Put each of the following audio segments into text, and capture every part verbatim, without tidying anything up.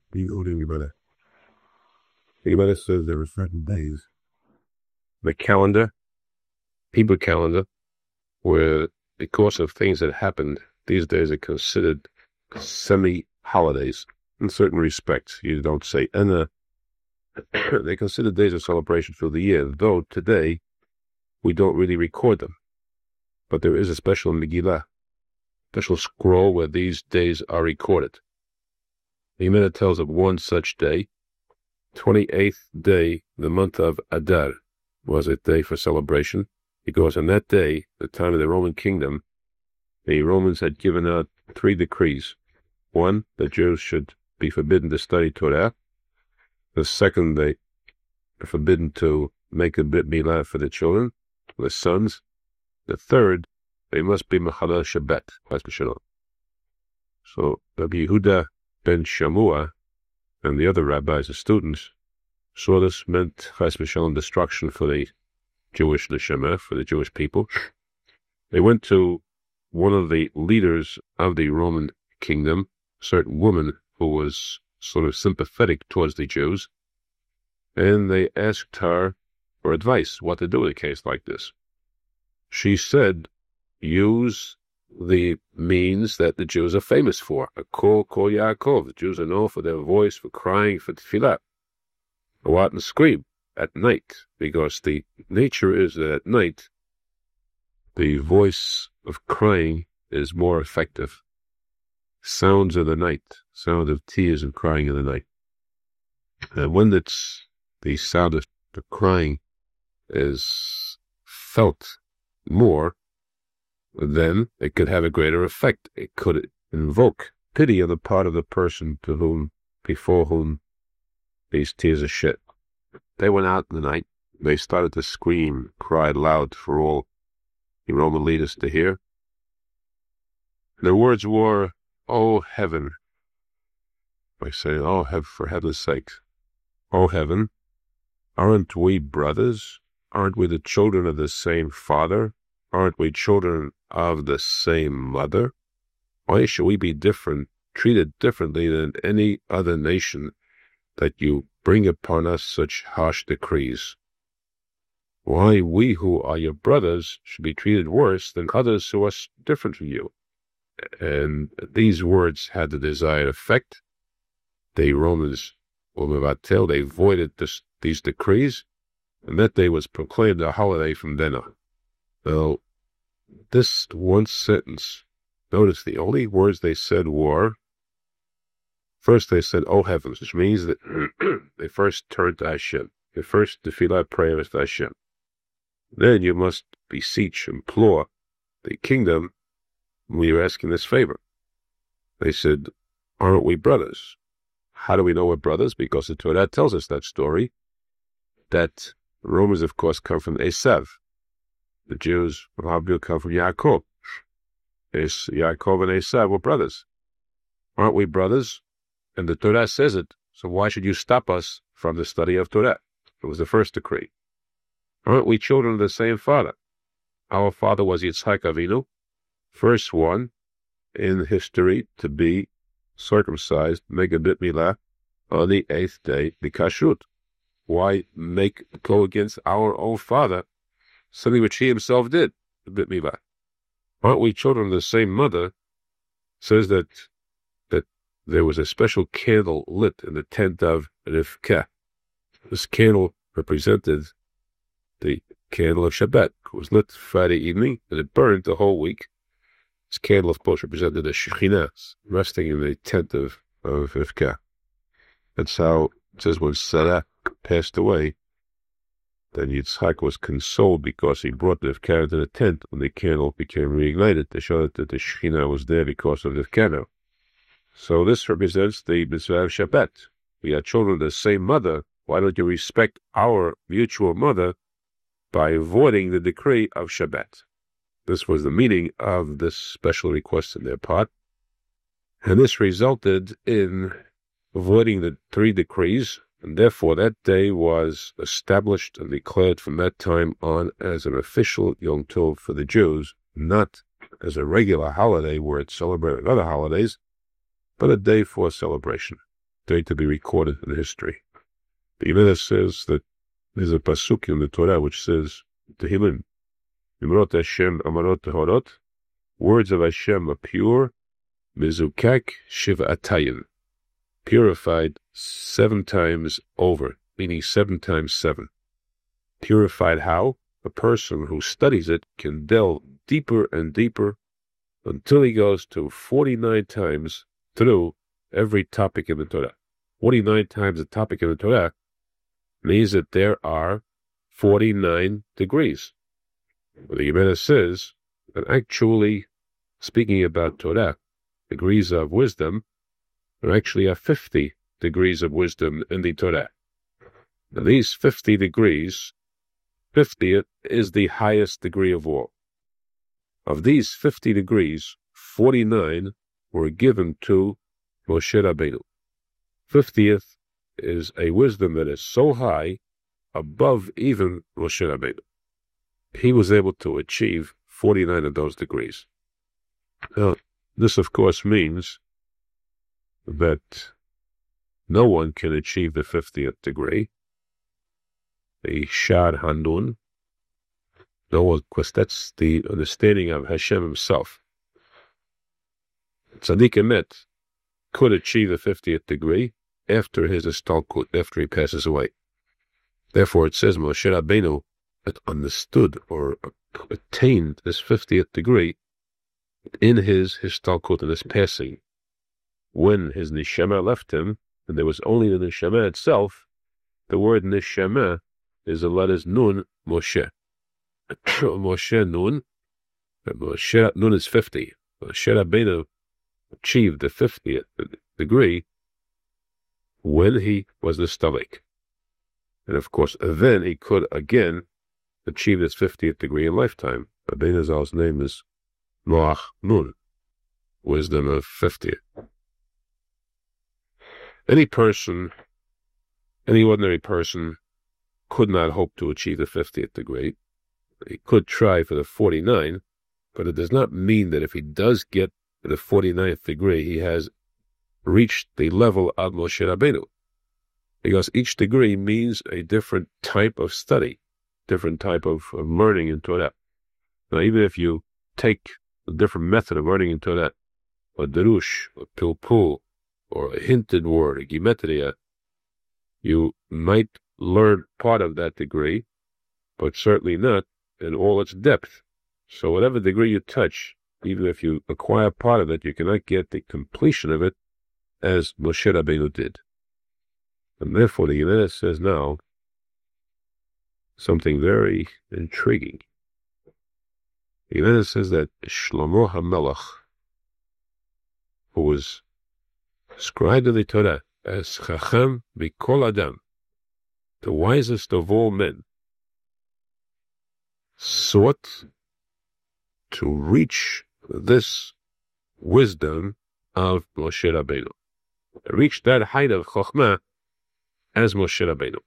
The Gemara. The Gemara says there were certain days, the calendar, Hebrew calendar, where because of things that happened, these days are considered semi-holidays in certain respects. You don't say, and uh, they consider days of celebration through the year, though today we don't really record them. But there is a special Megillah, special scroll where these days are recorded. The Gemara tells of one such day, twenty-eighth day, the month of Adar, was a day for celebration, because on that day, the time of the Roman kingdom, the Romans had given out three decrees. One, the Jews should be forbidden to study Torah. The second, they are forbidden to make a brit milah for the children, the sons. The third, they must be Mechalel Shabbat. So Rabbi Yehuda ben Shamua and the other rabbis and students saw this meant Chas v'Shalom destruction for the Jewish neshama, for the Jewish people. They went to one of the leaders of the Roman kingdom, a certain woman who was sort of sympathetic towards the Jews, and they asked her for advice, what to do in a case like this. She said, use the means that the Jews are famous for, a kol kol Yaakov. The Jews are known for their voice, for crying, for tefillah. Go out and scream at night, because the nature is that at night, the voice of crying is more effective. Sounds of the night, sound of tears and crying in the night. And when it's the sound of the crying is felt more, then it could have a greater effect. It could invoke pity on the part of the person to whom, before whom these tears are shed. They went out in the night. They started to scream, cried loud for all the Roman leaders to hear. Their words were, "O heaven," by saying, "Oh, heaven, for heaven's sake, O heaven, aren't we brothers? Aren't we the children of the same father? Aren't we children of the same mother? Why should we be different, treated differently than any other nation, that you bring upon us such harsh decrees? Why we who are your brothers should be treated worse than others who are different from you?" And these words had the desired effect. The Romans, Umevatel, they voided this, these decrees, and that day was proclaimed a holiday from then on. Now, this one sentence, notice the only words they said were, first they said, "O heavens," which means that they first turned to Hashem. Your first tefillah prayer is to Hashem. Then you must beseech, implore the kingdom when you're asking this favor. They said, "Aren't we brothers?" How do we know we're brothers? Because the Torah tells us that story, that Romans, of course, come from Esav. The Jews, Rabbi, come from Yaakov. Es, Yaakov and Esav were brothers. Aren't we brothers? And the Torah says it, so why should you stop us from the study of Torah? It was the first decree. Aren't we children of the same father? Our father was Yitzhak Avinu, first one in history to be circumcised, make a brit milah, on the eighth day, the kashrut. Why make go against our own father, something which he himself did, the brit milah? Aren't we children of the same mother? Says that that there was a special candle lit in the tent of Rivkah. This candle represented the candle of Shabbat. It was lit Friday evening, and it burned the whole week. This candle, of course, represented the Shekhinah, resting in the tent of, of Rivkah. That's how it says when Sarah passed away, then Yitzhak was consoled because he brought the Rivkah into the tent when the candle became reignited to show that the Shekhinah was there because of the Rivkah. So this represents the mitzvah of Shabbat. We are children of the same mother. Why don't you respect our mutual mother by avoiding the decree of Shabbat? This was the meaning of this special request on their part. And this resulted in avoiding the three decrees, and therefore that day was established and declared from that time on as an official Yom Tov for the Jews, not as a regular holiday where it's celebrated other holidays, but a day for celebration. day to be recorded in history. The Gemara says that there's a pasuk in the Torah which says, Tehillim, Imrot Hashem Amarot Tehorot, words of Hashem are pure, Mizukak Shiva Atayin, purified seven times over, meaning seven times seven. Purified how? A person who studies it can delve deeper and deeper until he goes to forty-nine times through every topic in the Torah. forty-nine times the topic in the Torah means that there are forty-nine degrees. The Gemara says that actually, speaking about Torah, degrees of wisdom, there actually are fifty degrees of wisdom in the Torah. Now these fifty degrees, fifty is the highest degree of all. Of these fifty degrees, forty-nine were given to Moshe Rabbeinu. fiftieth is a wisdom that is so high, above even Moshe Rabbeinu. He was able to achieve forty-nine of those degrees. Now, this of course means that no one can achieve the fiftieth degree, the Shad Handun. No one, because that's the understanding of Hashem himself. Tzaddik Emet could achieve the fiftieth degree after his istalkut, after he passes away. Therefore it says Moshe Rabbeinu had understood or attained this fiftieth degree in his istalkut, in his passing. When his neshama left him, and there was only the neshama itself, the word neshama is the letters Nun, Moshe. Moshe Nun, Moshe Nun is fifty. Moshe Rabbeinu achieved the fiftieth degree when he was the stomach. And of course, then he could again achieve his fiftieth degree in lifetime. Rabbeinu Zal's name is Moach Nun, wisdom of fifty. Any person, any ordinary person, could not hope to achieve the fiftieth degree. He could try for the forty-nine, but it does not mean that if he does get to the forty-ninth degree, he has reached the level of Moshe Rabbeinu. Because each degree means a different type of study, different type of, of learning in Torah. Now, even if you take a different method of learning in Torah, a derush, a pilpul, or a hinted word, a gematria, you might learn part of that degree, but certainly not in all its depth. So whatever degree you touch, even if you acquire part of it, you cannot get the completion of it as Moshe Rabbeinu did. And therefore the Gemara says now something very intriguing. The Gemara says that Shlomo HaMelech, who was scribed in the Torah as Chacham Mikol Adam, the wisest of all men, sought to reach this wisdom of Moshe Rabbeinu, reach that height of Chokhmah as Moshe Rabbeinu.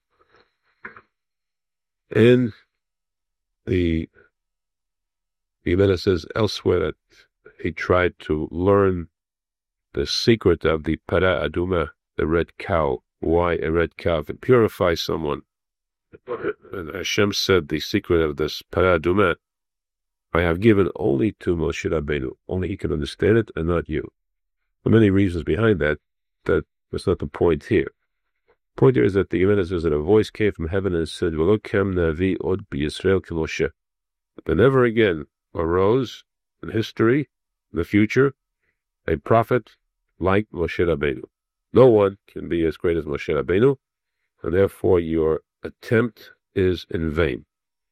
And the Gemara says elsewhere that he tried to learn the secret of the Para Aduma, the red cow. Why a red cow? If it purifies someone. And Hashem said the secret of this Para Aduma, I have given only to Moshe Rabbeinu. Only he can understand it and not you. There are many reasons behind that. That was not the point here. The point here is that the Gemara says that a voice came from heaven and said, V'lo kem navi od b'Yisrael ki Moshe. There never again arose in history, in the future, a prophet like Moshe Rabbeinu. No one can be as great as Moshe Rabbeinu, and therefore your attempt is in vain.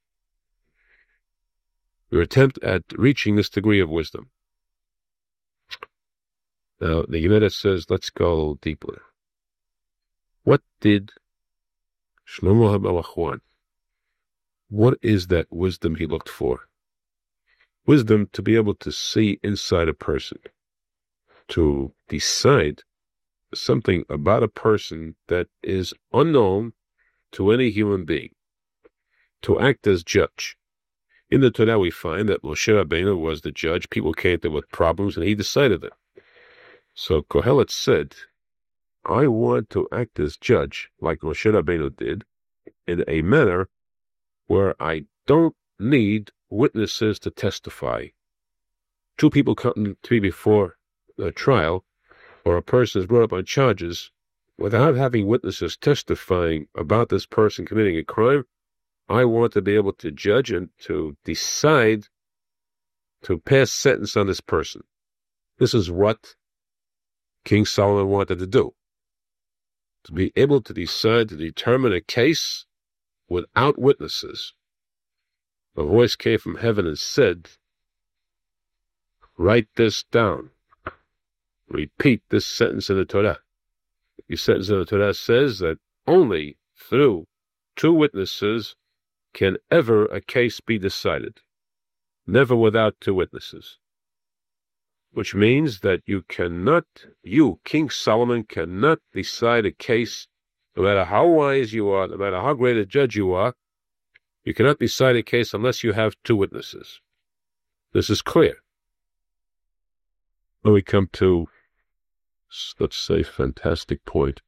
Your attempt at reaching this degree of wisdom. Now, the Gemara says, let's go deeper. What did Shlomo HaMelech want? What is that wisdom he looked for? Wisdom to be able to see inside a person, to decide something about a person that is unknown to any human being, to act as judge. In the Torah we find that Moshe Rabbeinu was the judge. People came to him with problems and he decided them. So Kohelet said I want to act as judge, like Moshe Rabbeinu did, in a manner where I don't need witnesses to testify. Two people come to me before a trial, or a person is brought up on charges, without having witnesses testifying about this person committing a crime. I want to be able to judge and to decide to pass sentence on this person. This is what King Solomon wanted to do. To be able to decide to determine a case without witnesses. A voice came from heaven and said, write this down. Repeat this sentence in the Torah. The sentence in the Torah says that only through two witnesses can ever a case be decided. Never without two witnesses. Which means that you cannot, you, King Solomon, cannot decide a case, no matter how wise you are, no matter how great a judge you are, you cannot decide a case unless you have two witnesses. This is clear. When we come to, let's say, fantastic point.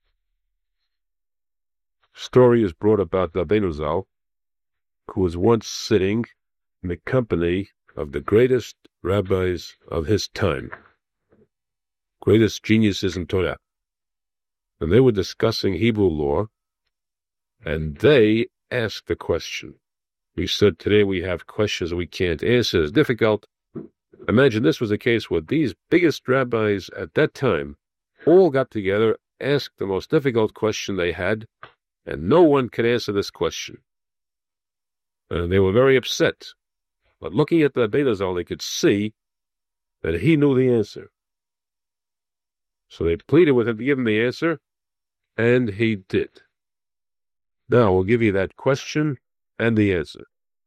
Story is brought about Rabbeinu Zal, who was once sitting in the company of the greatest rabbis of his time, greatest geniuses in Torah. And they were discussing Hebrew law, and they asked the question. We said today we have questions we can't answer. It's difficult. Imagine this was a case where these biggest rabbis at that time all got together, asked the most difficult question they had, and no one could answer this question. And they were very upset. But looking at the Rabbeinu Zal, they could see that he knew the answer. So they pleaded with him to give him the answer, and he did. Now we'll give you that question and the answer.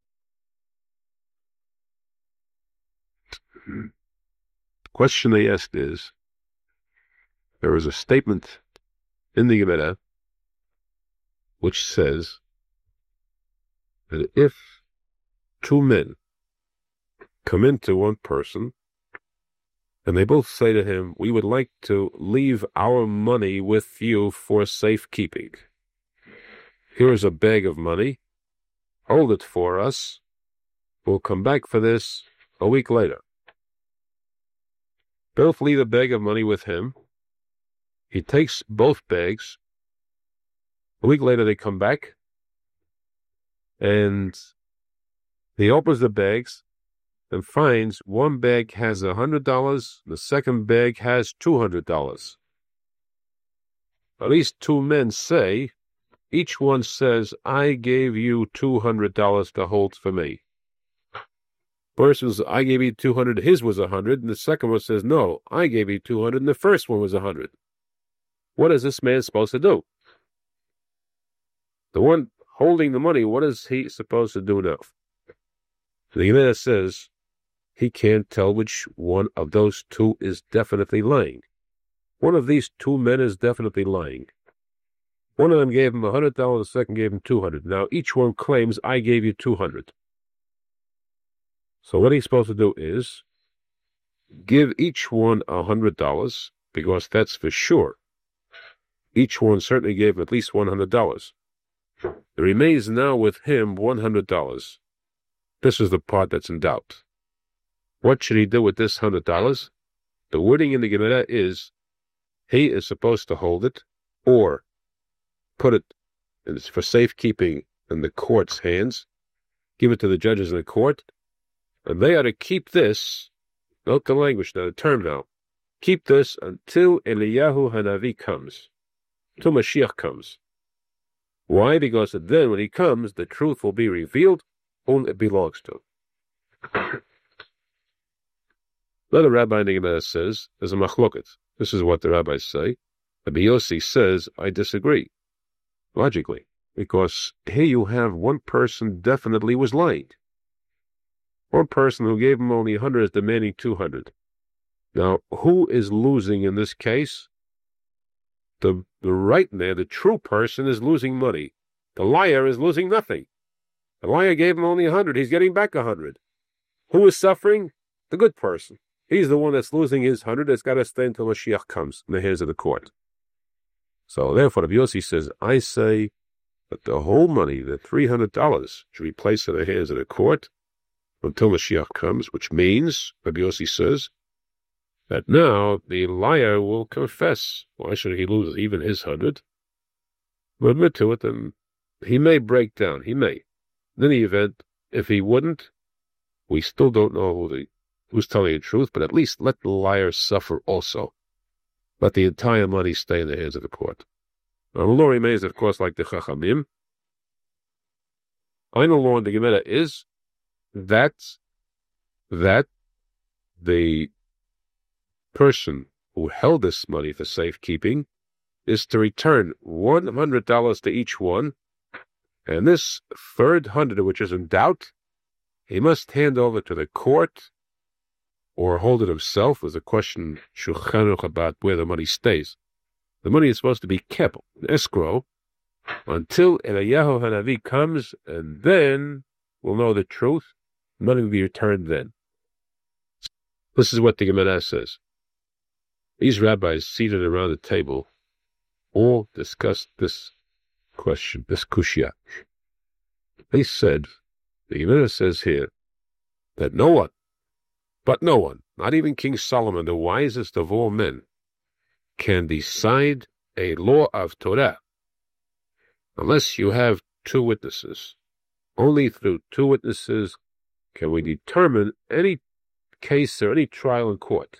The question they asked is, there is a statement in the Gemara which says that if two men come into one person and they both say to him, we would like to leave our money with you for safekeeping. Here is a bag of money. Hold it for us. We'll come back for this a week later. Both leave a bag of money with him. He takes both bags. A week later they come back, and he opens the bags and finds one bag has a hundred dollars, the second bag has two hundred dollars. At least two men say, each one says, I gave you two hundred dollars to hold for me. First was, I gave you two hundred, his was a hundred, and the second one says, no, I gave you two hundred, and the first one was a hundred. What is this man supposed to do? The one holding the money, what is he supposed to do now? The Gemara says, he can't tell which one of those two is definitely lying. One of these two men is definitely lying. One of them gave him a hundred dollars, the second gave him two hundred. Now each one claims, I gave you two hundred. So what he's supposed to do is give each one a hundred dollars, because that's for sure. Each one certainly gave him at least one hundred dollars. There remains now with him one hundred dollars. This is the part that's in doubt. What should he do with this one hundred dollars? The wording in the Gemara is, he is supposed to hold it, or put it for safekeeping in the court's hands, give it to the judges in the court, and they are to keep this, note the language now, the term now, keep this until Eliyahu Hanavi comes, until Mashiach comes. Why? Because then when he comes, the truth will be revealed, whom it belongs to. Another rabbi in the Gemara says, there's a machloket. This is what the rabbis say. Rabbi Yossi says, I disagree. Logically. Because here you have one person definitely was lying. One person who gave him only one hundred is demanding two hundred. Now, who is losing in this case? The, the right man, the true person, is losing money. The liar is losing nothing. The liar gave him only one hundred. He's getting back one hundred. Who is suffering? The good person. He's the one that's losing his one hundred. That's got to stay until Mashiach comes in the hands of the court. So therefore, Rabbi Yossi says, I say that the whole money, the three hundred dollars, should be placed in the hands of the court until Mashiach comes, which means, Rabbi Yossi says, that now the liar will confess. Why should he lose even his hundred? We'll admit to it, and he may break down. He may. In any event, if he wouldn't, we still don't know who the, who's telling the truth, but at least let the liar suffer also. Let the entire money stay in the hands of the court. Now, the law remains, of course, like the Chachamim. I know law in the Gemara is that, that the person who held this money for safekeeping is to return one hundred dollars to each one, and this third hundred, which is in doubt, he must hand over to the court or hold it himself. There's a question Shulchan Aruch about where the money stays. The money is supposed to be kept in escrow until Eliyahu Hanavi comes, and then we'll know the truth. The money will be returned then. This is what the Gemara says. These rabbis seated around the table all discussed this question, this kushya. They said, the Gemara says here, that no one, but no one, not even King Solomon, the wisest of all men, can decide a law of Torah unless you have two witnesses. Only through two witnesses can we determine any case or any trial in court.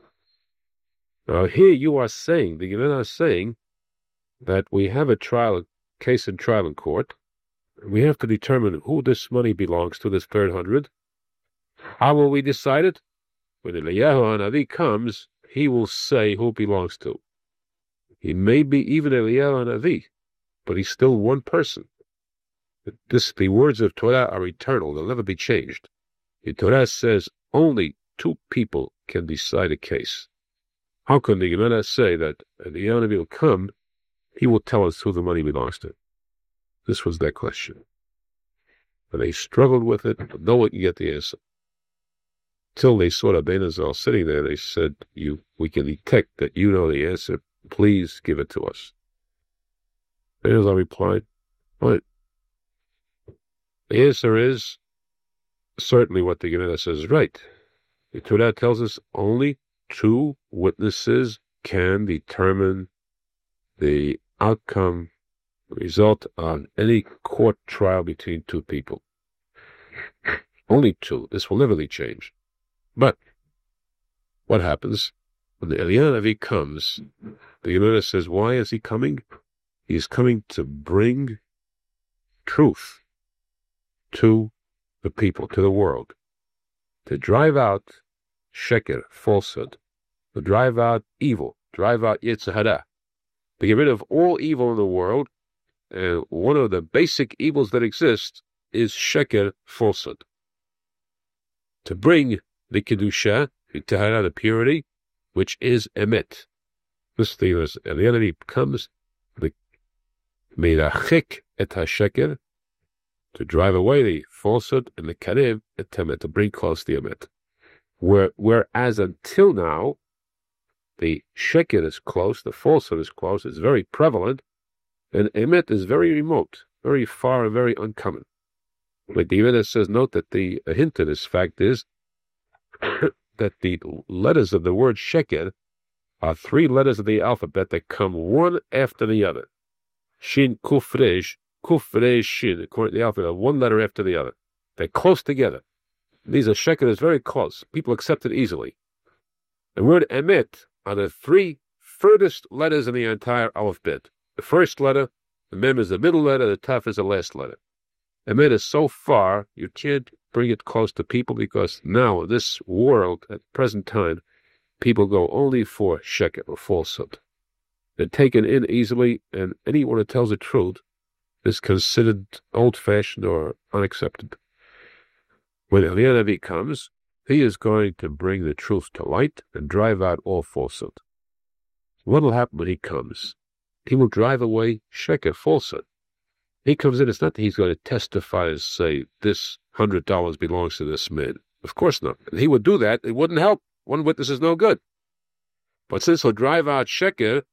Now here you are saying, the Gemara is saying, that we have a trial, case and trial in court. We have to determine who this money belongs to, this third hundred. How will we decide it? When Eliyahu Hanavi comes, he will say who it belongs to. He may be even Eliyahu Hanavi, but he's still one person. This, the words of Torah are eternal. They'll never be changed. The Torah says only two people can decide a case. How can the Gemara say that Eliyahu Hanavi will come, he will tell us who the money belongs to? This was their question. And they struggled with it, but no one could get the answer. Till they saw Rabbeinu Zal sitting there, they said, "You, we can detect that you know the answer. Please give it to us." Rabbeinu Zal replied, "What? The answer is certainly what the Gemara says is right. The Torah tells us only two witnesses can determine the outcome, the result on any court trial between two people. Only two. This will never be changed. But what happens when the Eliyahu Hanavi comes? The Gemara says, why is he coming? He is coming to bring truth to the people, to the world, to drive out sheker, falsehood, to drive out evil, drive out Yetzer Hara, to get rid of all evil in the world. And one of the basic evils that exist is sheker, falsehood. To bring the kedusha, the tahara, the purity, which is emet. This thing is, and the enemy comes, the meirachik et hasheker, to drive away the falsehood, and the karev et emet, to bring close the emet. Where, whereas until now, the sheker is close, the falsehood is close, it's very prevalent, and emet is very remote, very far and very uncommon. Like the Gemara says, note that the a hint to this fact is that the letters of the word sheker are three letters of the alphabet that come one after the other. Shin, kuf, resh, kuf, resh, shin, according to the alphabet, one letter after the other. They're close together. These are sheker is very close. People accept it easily. The word emet are the three furthest letters in the entire alphabet. The first letter, the mem is the middle letter, the taf is the last letter. Emet is so far, you can't bring it close to people, because now, in this world, at present time, people go only for sheker, or falsehood. They're taken in easily, and anyone who tells the truth is considered old-fashioned or unaccepted. When Eliyahu Hanavi comes, he is going to bring the truth to light and drive out all falsehood. What will happen when he comes? He will drive away sheker, falsehood. He comes in, it's not that he's going to testify and say, this hundred dollars belongs to this man. Of course not. If he would do that, it wouldn't help. One witness is no good. But since he'll drive out sheker,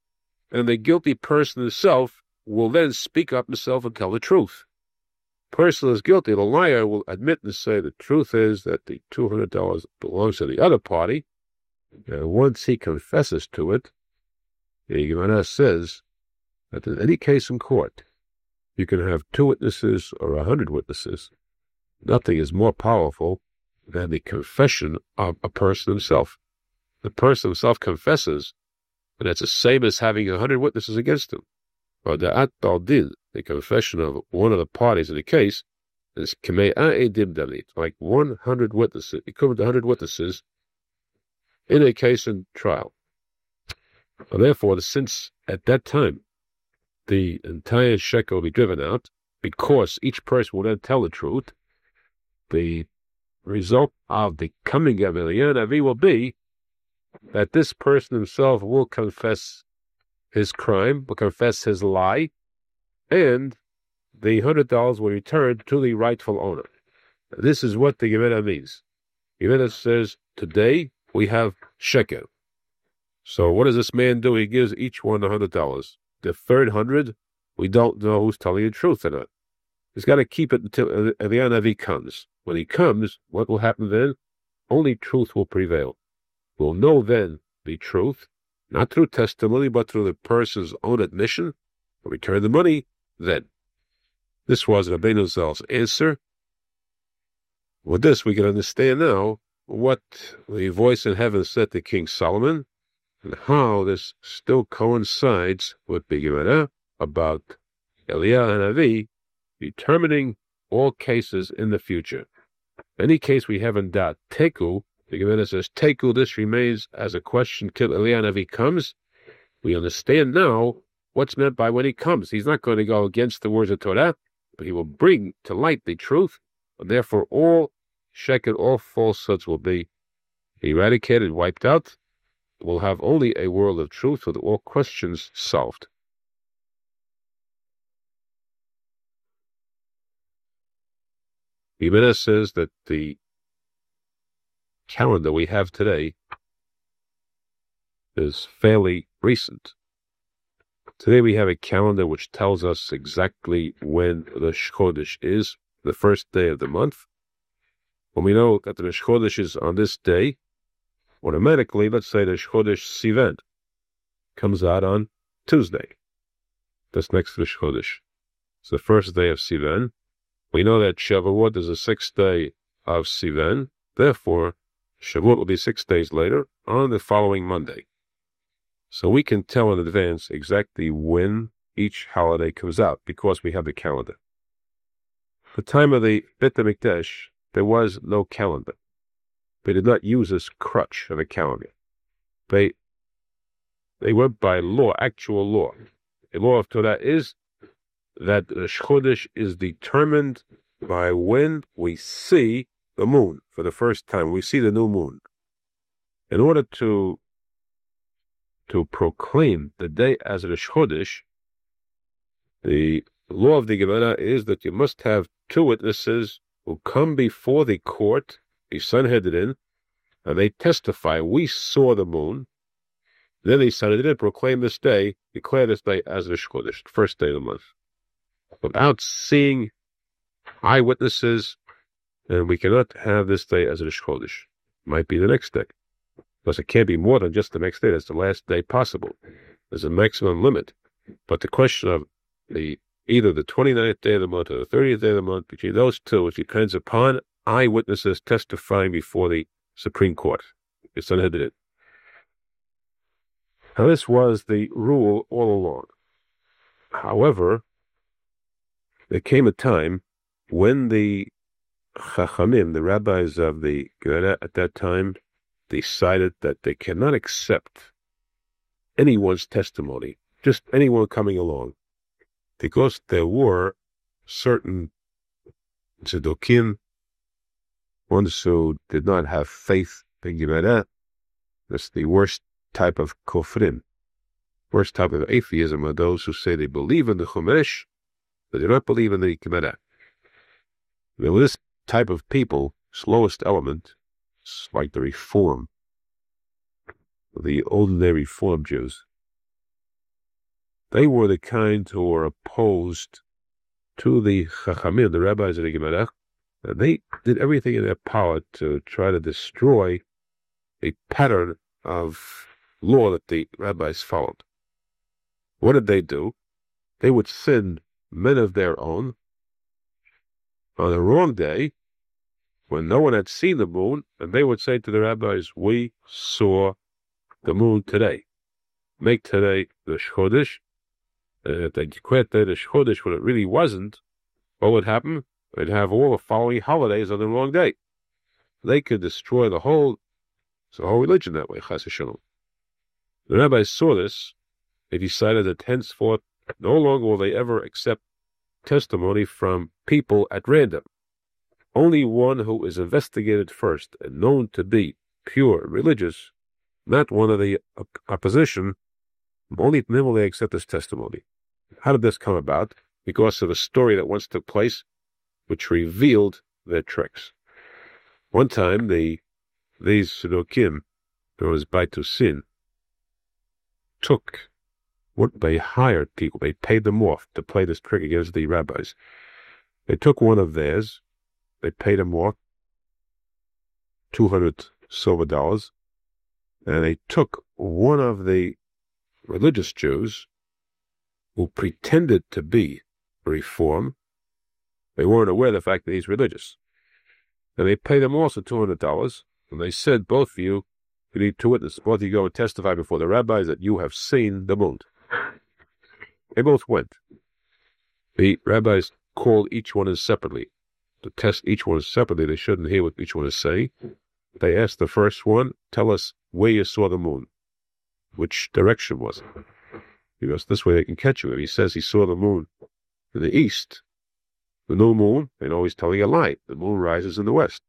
and the guilty person himself will then speak up himself and tell the truth. The person is guilty. The liar will admit and say the truth is that the two hundred dollars belongs to the other party, and once he confesses to it, the Gemara says that in any case in court, you can have two witnesses or a hundred witnesses. Nothing is more powerful than the confession of a person himself. The person himself confesses, and it's the same as having a hundred witnesses against him. Or the at baldin, the confession of one of the parties in the case, is k'mei edim damnit, like one hundred witnesses, equivalent to a hundred witnesses in a case in trial. And therefore, since at that time the entire shekel will be driven out, because each person will then tell the truth, the result of the coming of Eliyahu Navi will be that this person himself will confess his crime, will confess his lie, and the hundred dollars will return to the rightful owner. This is what the Gemara means. Gemara says, today we have shekel. So what does this man do? He gives each one a hundred dollars. The third hundred, we don't know who's telling the truth or not. He's got to keep it until Eliyahu Navi comes. When he comes, what will happen then? Only truth will prevail. We'll know then the truth, not through testimony, but through the person's own admission. We'll return the money then. This was Rabbeinu Zal's answer. With this, we can understand now what the voice in heaven said to King Solomon, and how this still coincides with the Gemara about Eliyahu Navi determining all cases in the future. Any case we have in Dat Teku, the Gemara says, Teku, this remains as a question till Eliyahu Navi comes. We understand now what's meant by when he comes. He's not going to go against the words of Torah, but he will bring to light the truth, and therefore all shekel, all falsehoods will be eradicated, wiped out. We'll have only a world of truth with all questions solved. Ibn says that the calendar we have today is fairly recent. Today we have a calendar which tells us exactly when the Rosh Chodesh is, the first day of the month. When we know that the Rosh Chodesh is on this day, automatically, let's say the Rosh Chodesh Sivan comes out on Tuesday. That's next to the Rosh Chodesh. It's the first day of Sivan. We know that Shavuot is the sixth day of Sivan. Therefore, Shavuot will be six days later on the following Monday. So we can tell in advance exactly when each holiday comes out because we have the calendar. The time of the Beit HaMikdash, there was no calendar. They did not use this crutch of a calendar. They, they went by law, actual law. The law of Torah is that Rosh Chodesh is determined by when we see the moon for the first time. We see the new moon. In order to, to proclaim the day as Rosh Chodesh, the law of the Gemara is that you must have two witnesses who come before the court, the Sanhedrin, and they testify, we saw the moon. Then the Sanhedrin proclaim this day, declare this day as Rosh Chodesh, the first day of the month. Without seeing eyewitnesses, and we cannot have this day as Rosh Chodesh. Might be the next day. Because it can't be more than just the next day. That's the last day possible. There's a maximum limit. But the question of the either the twenty-ninth day of the month or the thirtieth day of the month, between those two, it depends upon eyewitnesses testifying before the Supreme Court. The Sanhedrin. Now, this was the rule all along. However, there came a time when the Chachamim, the rabbis of the Gemara at that time, decided that they cannot accept anyone's testimony, just anyone coming along, because there were certain Tzedokim, ones who did not have faith in Gemara. That's the worst type of kofrim. Worst type of atheism are those who say they believe in the Chumash, but they don't believe in the Gemara. Now, this type of people, slowest element, it's like the Reform, the ordinary Reform Jews. they were the kind who were opposed to the Chachamim, the rabbis of the Gemara, and they did everything in their power to try to destroy a pattern of law that the rabbis followed. What did they do? They would send men of their own on the wrong day when no one had seen the moon, and they would say to the rabbis, we saw the moon today. Make today the Shodesh. Uh, if they declared the Shodesh when it really wasn't, what would happen? They'd have all the following holidays on the wrong day. They could destroy the whole, the whole religion that way, Chas v'shalom. The rabbis saw this. They decided that henceforth, no longer will they ever accept testimony from people at random. Only one who is investigated first and known to be pure religious, not one of the opposition, only then will they accept this testimony. How did this come about? Because of a story that once took place, which revealed their tricks. One time, the these Sudokim, there was Baitusin, took what they hired people. They paid them off to play this trick against the rabbis. They took one of theirs. They paid him off two hundred silver dollars, and they took one of the religious Jews who pretended to be Reform. They weren't aware of the fact that he's religious. And they paid him also two hundred dollars, and they said, both of you, you need two witnesses. Both of you go and testify before the rabbis that you have seen the moon. They both went. The rabbis called each one separately. To test each one separately, they shouldn't hear what each one is saying. They asked the first one, tell us where you saw the moon. Which direction was it? Because this way they can catch you. If he says he saw the moon in the east, the new moon, they know he's telling a lie. The moon rises in the west.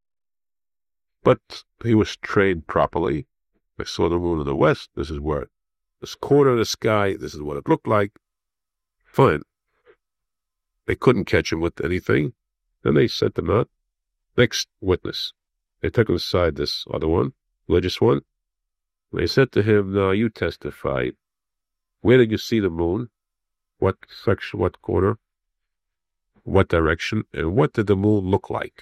But he was trained properly. I saw the moon in the west. This is where, this corner of the sky, this is what it looked like. Fine. They couldn't catch him with anything. Then they sent them out. Next witness. They took him aside, this other one, religious one. They said to him, now you testify. Where did you see the moon? What section, what corner? What direction? And what did the moon look like?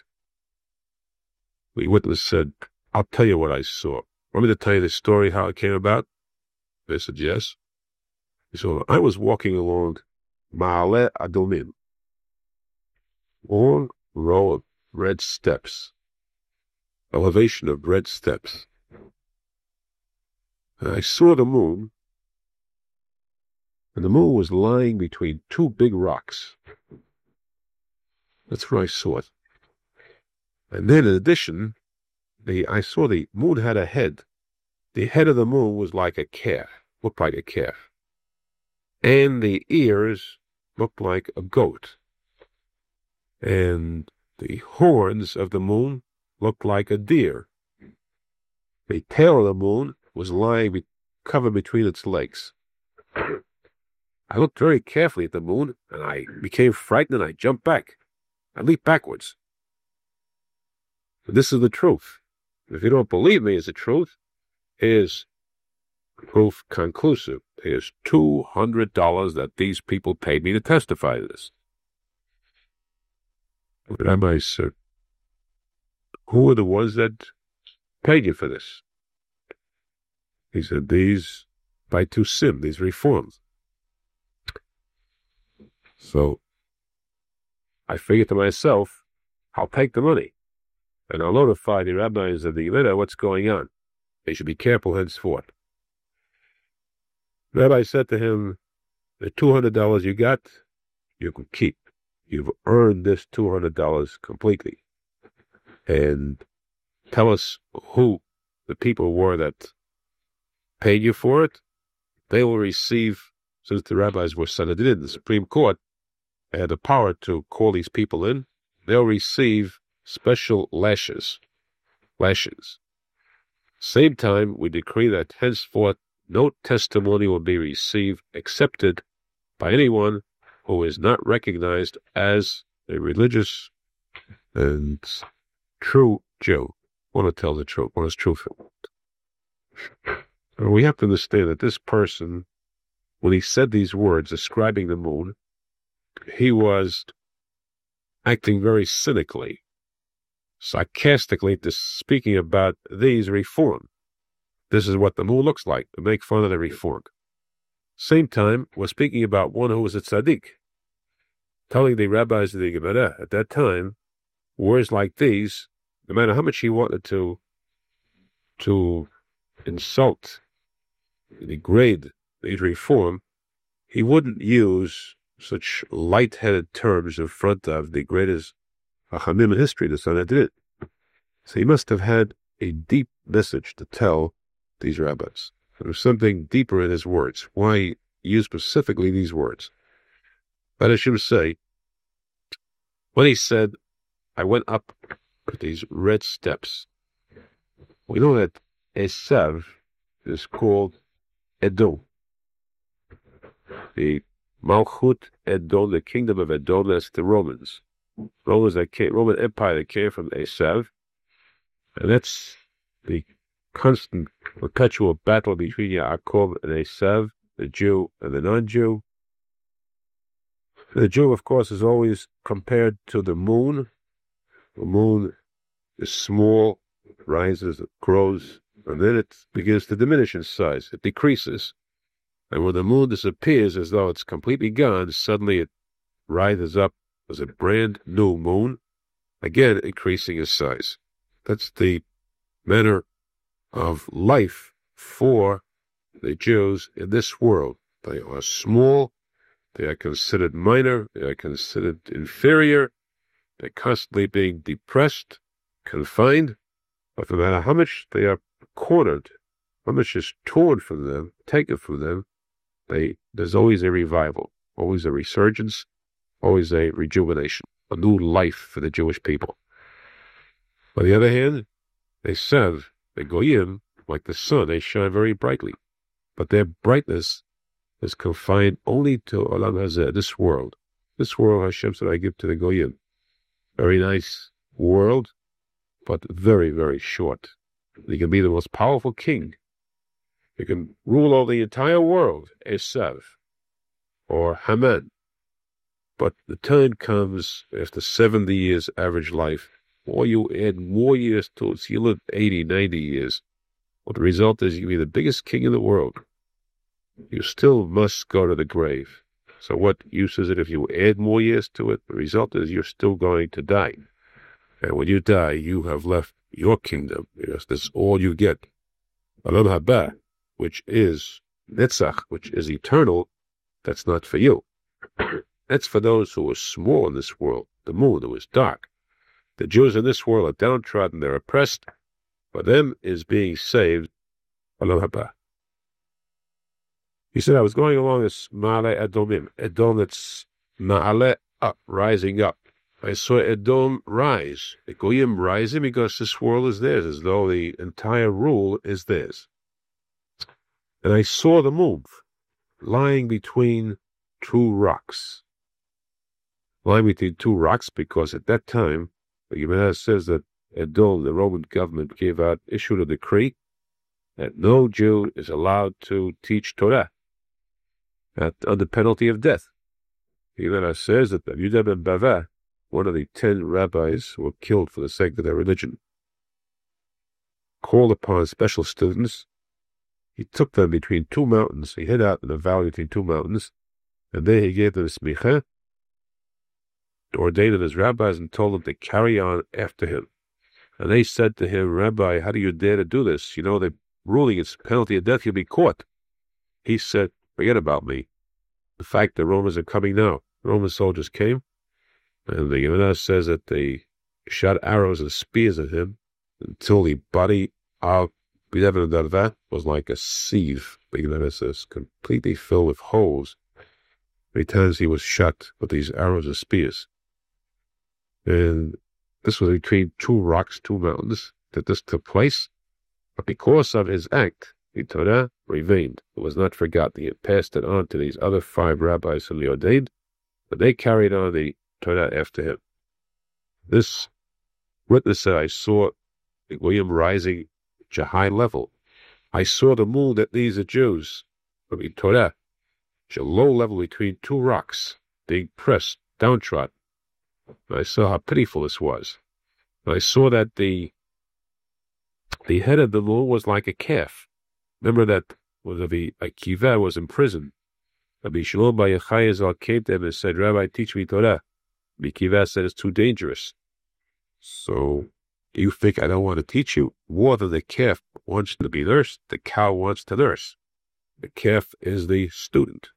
The witness said, I'll tell you what I saw. Want me to tell you the story, how it came about? They said, yes. He said, I was walking along Ma'ale Adumim. Long row of red steps. Elevation of red steps. And I saw the moon, and the moon was lying between two big rocks. That's where I saw it. And then in addition, the I saw the moon had a head. The head of the moon was like a calf, looked like a calf. And the ears looked like a goat. And the horns of the moon looked like a deer. The tail of the moon was lying be covered between its legs. I looked very carefully at the moon, and I became frightened, and I jumped back. I leaped backwards. But this is the truth. If you don't believe me it's the truth, here's proof conclusive. Here's two hundred dollars that these people paid me to testify to this. The rabbi said, who are the ones that paid you for this? He said, these Baitusim, these reforms. So I figured to myself, I'll take the money, and I'll notify the rabbis of the Gemara what's going on. They should be careful henceforth. The rabbi said to him, the two hundred dollars you got, you can keep. You've earned this two hundred dollars completely. And tell us who the people were that paid you for it. They will receive, since the rabbis were Sanhedrin, the Supreme Court had the power to call these people in, they'll receive special lashes. Lashes. Same time, we decree that henceforth no testimony will be received, accepted by anyone who is not recognized as a religious and true Jew. Want to tell the truth, want is truthful. We have to understand that this person when he said these words describing the moon, he was acting very cynically, sarcastically, to speaking about these reform. This is what the moon looks like, to make fun of the reform. Same time, we're speaking about one who was a tzaddik, telling the rabbis of the Gemara at that time, words like these, no matter how much he wanted to, to insult, degrade these reform, he wouldn't use such light-headed terms in front of the greatest Chachamim in history, the Sanhedrin. So he must have had a deep message to tell these rabbis. There was something deeper in his words. Why he used specifically these words? But I should say, when he said, I went up these red steps, we know that Esav is called Edom. The Malchut Edom, the kingdom of Edom, that's the Romans. Romans that came, Roman Empire that came from Esav, and that's the constant, perpetual battle between Yaakov and Esav, the Jew and the non-Jew. The Jew, of course, is always compared to the moon. The moon is small, rises, it grows, and then it begins to diminish in size. It decreases. And when the moon disappears as though it's completely gone, suddenly it rises up as a brand new moon, again increasing in size. That's the manner of life for the Jews in this world. They are small, they are considered minor, they are considered inferior, they're constantly being depressed, confined, but no matter how much they are cornered, how much is torn from them, taken from them, they, there's always a revival, always a resurgence, always a rejuvenation, a new life for the Jewish people. On the other hand, they said, the Goyim, like the sun, they shine very brightly, but their brightness is confined only to Olam Hazeh, this world. This world, Hashem said, I give to the Goyim. Very nice world, but very, very short. You can be the most powerful king. You can rule over the entire world, Esav, or Haman. But the time comes after seventy years average life, or you add more years to it, so you live eighty, ninety years. Well, the result is you'll be the biggest king in the world. You still must go to the grave. So what use is it if you add more years to it? The result is you're still going to die. And when you die, you have left your kingdom, because that's all you get. Olam Haba, which is Netzach, which is eternal, that's not for you. That's for those who are small in this world, the moon who is dark. The Jews in this world are downtrodden, they're oppressed. For them is being saved, Olam Haba. He said, I was going along this Ma'ale Edomim, Edom that's Ma'ale, up, rising up. I saw Edom rise, the Goyim rising because this world is theirs, as though the entire rule is theirs. And I saw the moon lying between two rocks. Lying between two rocks because at that time, the Gemara says that Edom, the Roman government, gave out, issued a decree that no Jew is allowed to teach Torah at, under penalty of death. The Gemara says that Yehuda ben Bava, one of the ten rabbis who were killed for the sake of their religion, called upon special students. He took them between two mountains. He hid out in a valley between two mountains, and there he gave them a smicha, ordained them as rabbis, and told them to carry on after him. And they said to him, Rabbi, how do you dare to do this? You know, the ruling is penalty of death, you'll be caught. He said, forget about me. The fact the Romans are coming now. Roman soldiers came, and the Gemara says that they shot arrows and spears at him until the body of B'nai Darva was like a sieve. The Gemara says, completely filled with holes. Many times he was shot with these arrows and spears. And this was between two rocks, two mountains, that this took place. But because of his act, the Torah remained. It was not forgotten. He had passed it on to these other five rabbis who he ordained, but they carried on the Torah after him. This witness said, I saw the Goyim rising to a high level. I saw the moon that leads the Jews from the Torah. a low level between two rocks, being pressed, downtrodden. And I saw how pitiful this was. And I saw that the the head of the moon was like a calf. Remember that when the Akiva was in prison, Rabbi Shimon Bar Yochai Zal came to him and said, Rabbi, teach me Torah. Rabbi Akiva said, it's too dangerous. So you think I don't want to teach you? More than the calf wants to be nursed, the cow wants to nurse. The calf is the student.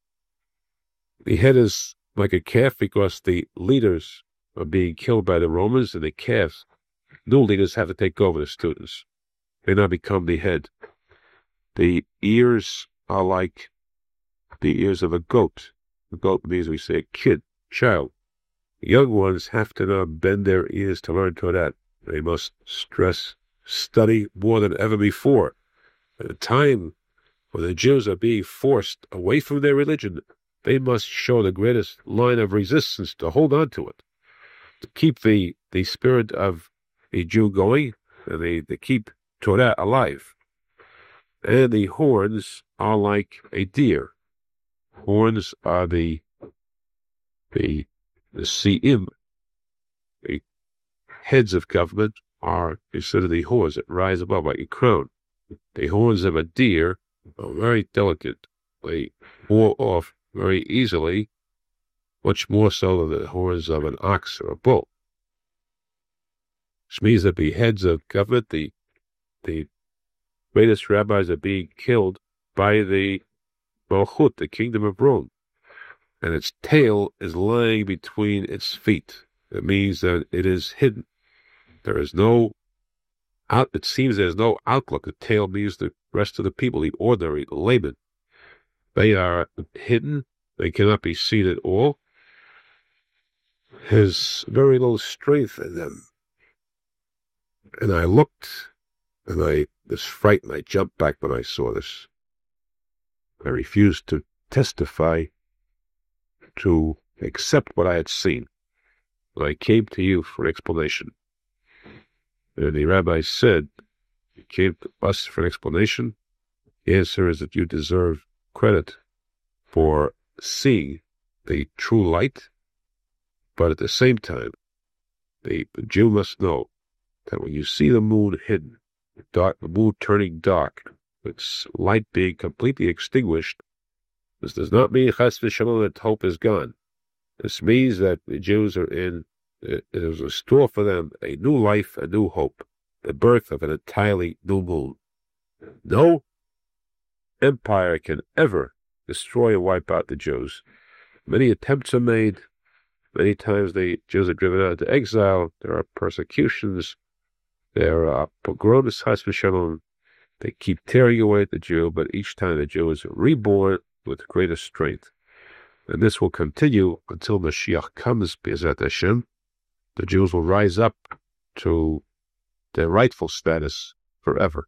The head is like a calf because the leaders are being killed by the Romans, and the calves, new leaders have to take over the students. They now become the head. The ears are like the ears of a goat. A goat means we say a kid, child. Young ones have to now bend their ears to learn Torah. They must stress, study more than ever before. At a time when the Jews are being forced away from their religion, they must show the greatest line of resistance to hold on to it, to keep the, the spirit of a Jew going, and they, they keep Torah alive. And the horns are like a deer. Horns are the the the Se'im. The heads of government are considered the horns that rise above like a crown. The horns of a deer are very delicate. They bore off very easily, much more so than the horns of an ox or a bull. Which means that the heads of government, the the greatest rabbis, are being killed by the Malchut, the kingdom of Rome, and its tail is lying between its feet. It means that it is hidden. There is no out. It seems there's no outlook. The tail means the rest of the people, the ordinary, the laymen. They are hidden. They cannot be seen at all. There's very little strength in them. And I looked, and I was frightened. I jumped back when I saw this. I refused to testify, to accept what I had seen. But I came to you for explanation. And the rabbi said, you came to us for an explanation. The answer is that you deserve credit for seeing the true light, but at the same time, the Jew must know that when you see the moon hidden, dark, the moon turning dark, its light being completely extinguished, this does not mean chas v'shalom that hope is gone. This means that the Jews are in, it is a store for them a new life, a new hope, the birth of an entirely new moon. No empire can ever destroy and wipe out the Jews. Many attempts are made. Many times the Jews are driven out into exile. There are persecutions. There are pogroms, chas v'shalom. They keep tearing away at the Jew, but each time the Jew is reborn with greater strength. And this will continue until Mashiach comes, B'ezrat Hashem. The Jews will rise up to their rightful status forever.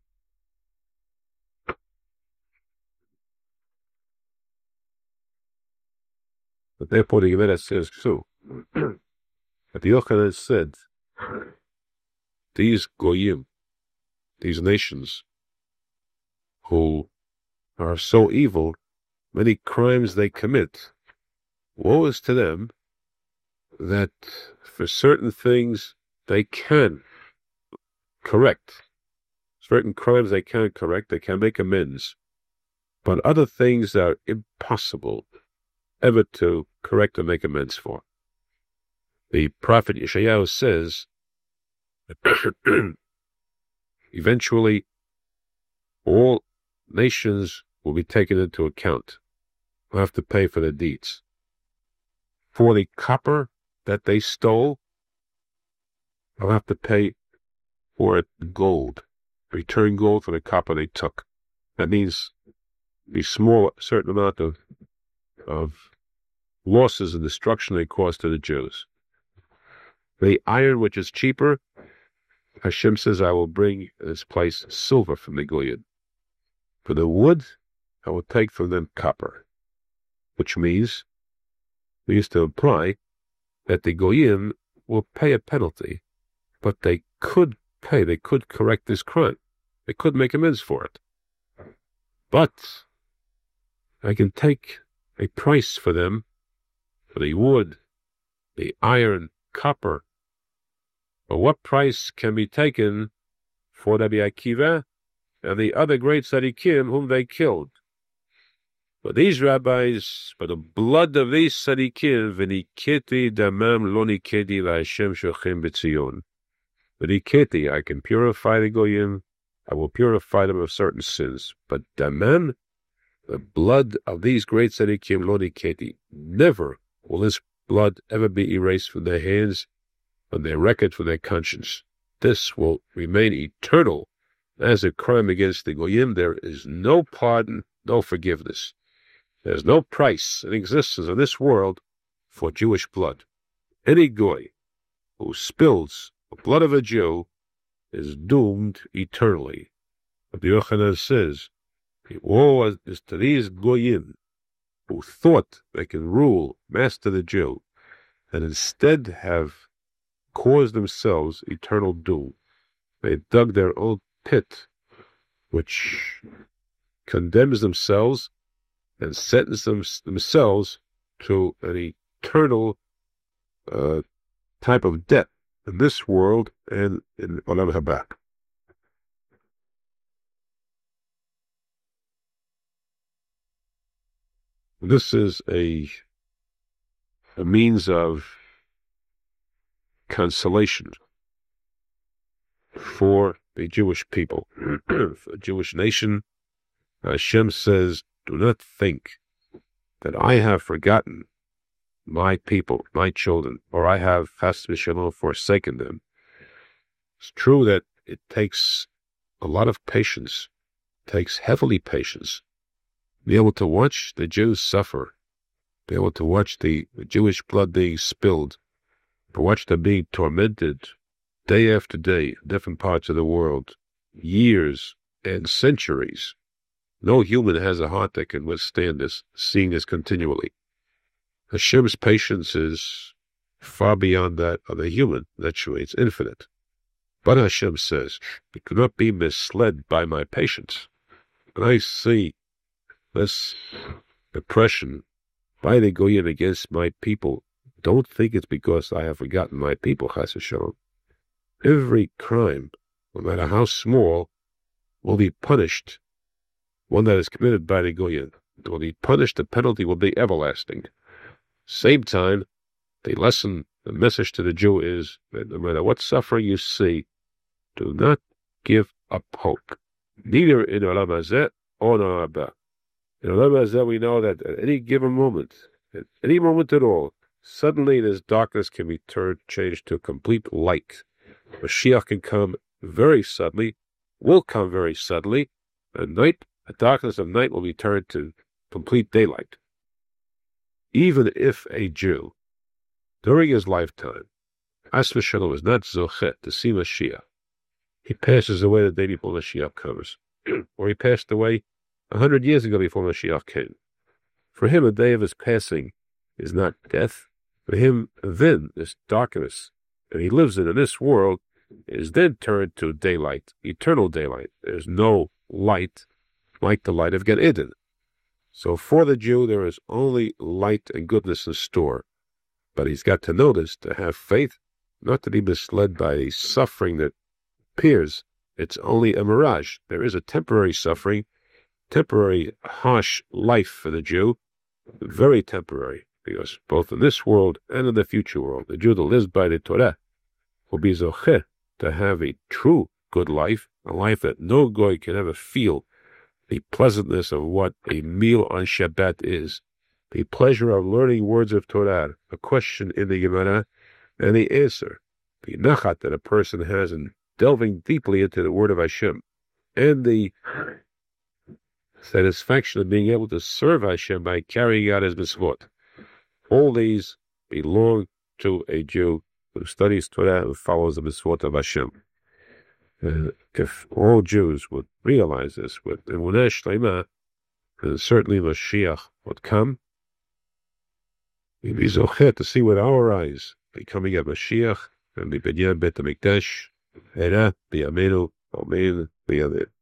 But therefore the Gemara says too, that the Yochanan said, these goyim, these nations, who are so evil, many crimes they commit, woe is to them that for certain things they can correct. Certain crimes they can correct, they can make amends. But other things are impossible ever to correct or make amends for. The prophet Yeshayahu says that eventually all nations will be taken into account, will have to pay for their deeds. For the copper that they stole, they'll have to pay for it gold, return gold for the copper they took. That means the small, certain amount of, of losses and destruction they caused to the Jews. The iron, which is cheaper, Hashem says, I will bring in this place silver from the Goyim. For the wood, I will take from them copper, which means, we used to imply that the Goyim will pay a penalty, but they could pay, they could correct this crime. They could make amends for it. But I can take a price for them, for the wood, the iron, copper. But what price can be taken for Rabbi Akiva and the other great tzaddikim whom they killed? But these rabbis, by the blood of these tzaddikim, v'niketi damam lo niketi la'Hashem shochem b'tzion. V'niketi, I can purify the goyim, I will purify them of certain sins. But damam, the blood of these great tzaddikim, lo niketi, never will this blood ever be erased from their hands, from their record, from their conscience. This will remain eternal. As a crime against the goyim, there is no pardon, no forgiveness. There's no price in existence in this world for Jewish blood. Any goy who spills the blood of a Jew is doomed eternally. Rabbi Yochanan says, woe is to these goyim who thought they can rule, master the Jew, and instead have caused themselves eternal doom. They dug their own pit, which condemns themselves and sentence them, themselves to an eternal uh, type of death in this world and in Olam Haba. This is a, a means of consolation for the Jewish people, for the Jewish nation. Hashem says, do not think that I have forgotten my people, my children, or I have, chas v'shalom, forsaken them. It's true that it takes a lot of patience, takes heavily patience, be able to watch the Jews suffer, be able to watch the, the Jewish blood being spilled, to watch them being tormented day after day in different parts of the world, years and centuries. No human has a heart that can withstand this, seeing this continually. Hashem's patience is far beyond that of the human. Naturally, it's infinite. But Hashem says, you cannot be misled by my patience. When I see this oppression by the goyim against my people, don't think it's because I have forgotten my people, chas v'shalom. Every crime, no matter how small, will be punished. One that is committed by the goyim will be punished. The penalty will be everlasting. Same time, the lesson, the message to the Jew is that no matter what suffering you see, do not give up hope, neither in Olam Hazeh or in Olam Haba. In Olam Hazeh, we know that at any given moment, at any moment at all, suddenly this darkness can be turned, changed to complete light. Mashiach can come very suddenly, will come very suddenly, and night, the darkness of night will be turned to complete daylight. Even if a Jew, during his lifetime, chas v'shalom, is not zochet to see Mashiach, he passes away the day before Mashiach comes, or he passed away a hundred years ago before Mashiach came. For him, the day of his passing is not death. For him, then, this darkness that he lives in in this world is then turned to daylight, eternal daylight. There's no light like the light of Gan Eden. So for the Jew, there is only light and goodness in store. But he's got to know this, to have faith, not to be misled by the suffering that appears. It's only a mirage. There is a temporary suffering, temporary harsh life for the Jew, very temporary, because both in this world and in the future world, the Jew that lives by the Torah will be zocheh to have a true good life, a life that no goy can ever feel the pleasantness of what a meal on Shabbat is, the pleasure of learning words of Torah, a question in the Gemara, and the answer, the nachat that a person has in delving deeply into the word of Hashem, and the satisfaction of being able to serve Hashem by carrying out his mitzvot. All these belong to a Jew who studies Torah and follows the mitzvot of Hashem. Uh, if all Jews would realize this with emunah shleima, then certainly Mashiach would come. We'd be zocheh to see with our eyes the coming of Mashiach and the binyan Beit HaMikdash, era b'yameinu, amen, b'yamin.